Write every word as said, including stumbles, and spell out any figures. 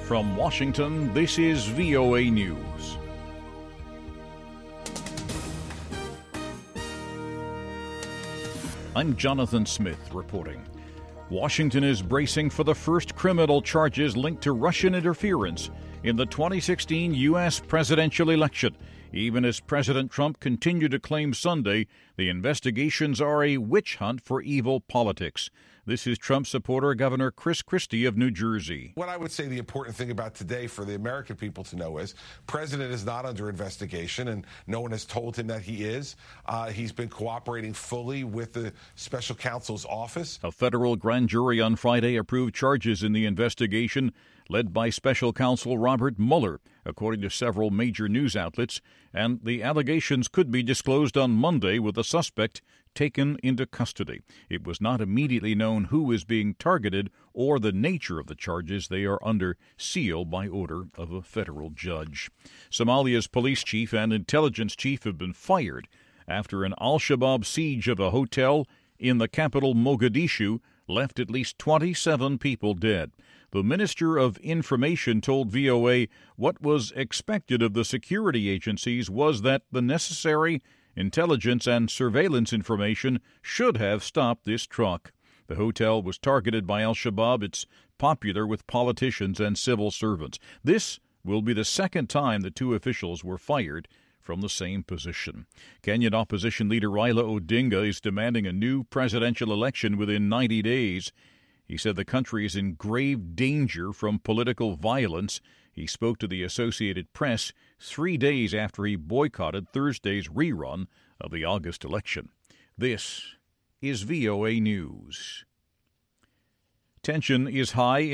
From Washington, this is V O A News. I'm Jonathan Smith reporting. Washington is bracing for the first criminal charges linked to Russian interference in the twenty sixteen U S presidential election, even as President Trump continued to claim Sunday the investigations are a witch hunt for evil politics. This is Trump supporter Governor Chris Christie of New Jersey. What I would say the important thing about today for the American people to know is President is not under investigation, and no one has told him that he is. Uh, he's been cooperating fully with the special counsel's office. A federal grand jury on Friday approved charges in the investigation led by special counsel Robert Mueller, according to several major news outlets, and the allegations could be disclosed on Monday with the suspect taken into custody. It was not immediately known who is being targeted or the nature of the charges. They are under seal by order of a federal judge. Somalia's police chief and intelligence chief have been fired after an al-Shabaab siege of a hotel in the capital Mogadishu left at least twenty-seven people dead. The Minister of Information told V O A what was expected of the security agencies was that the necessary intelligence and surveillance information should have stopped this truck. The hotel was targeted by al-Shabaab. It's popular with politicians and civil servants. This will be the second time the two officials were fired from the same position. Kenyan opposition leader Raila Odinga is demanding a new presidential election within ninety days. He said the country is in grave danger from political violence. He spoke to the Associated Press three days after he boycotted Thursday's rerun of the August election. This is V O A News. Tension is high